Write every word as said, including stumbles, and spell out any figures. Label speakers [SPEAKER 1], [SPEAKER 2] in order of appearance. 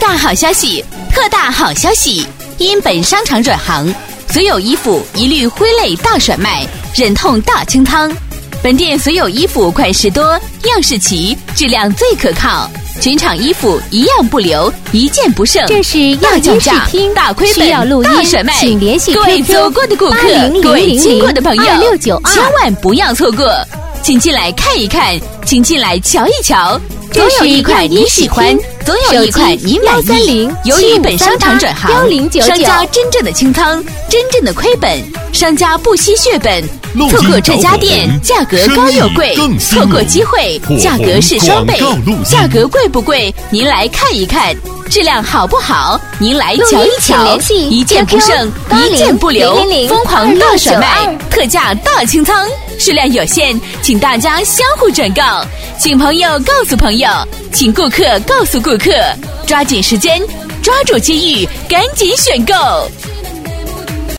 [SPEAKER 1] 大好消息，特大好消息！因本商场转行，所有衣服一律挥泪大甩卖，忍痛大清仓。本店所有衣服款式多，样式齐，质量最可靠，全场衣服一样不留，一件不剩。
[SPEAKER 2] 这是
[SPEAKER 1] 大降价、大亏本、大甩卖，
[SPEAKER 2] 请联系 Q Q
[SPEAKER 1] 各位走过的顾客，各位经过的朋友，
[SPEAKER 2] 二六九二
[SPEAKER 1] 千万不要错过，请进来看一看，请进来瞧一瞧。总有一款你喜欢，总有一款你满意。由于本商场转行，商家真正的清仓，真正的亏本，商家不惜血本。错过这家店，价格高又贵；错过机会，价格是双倍。价格贵不贵？您来看一看。质量好不好？您来瞧一瞧。一件不剩，一件不留，疯狂大甩卖，特价大清仓，数量有限，请大家相互转告，请朋友告诉朋友，请顾客告诉顾客，抓紧时间，抓住机遇，赶紧选购。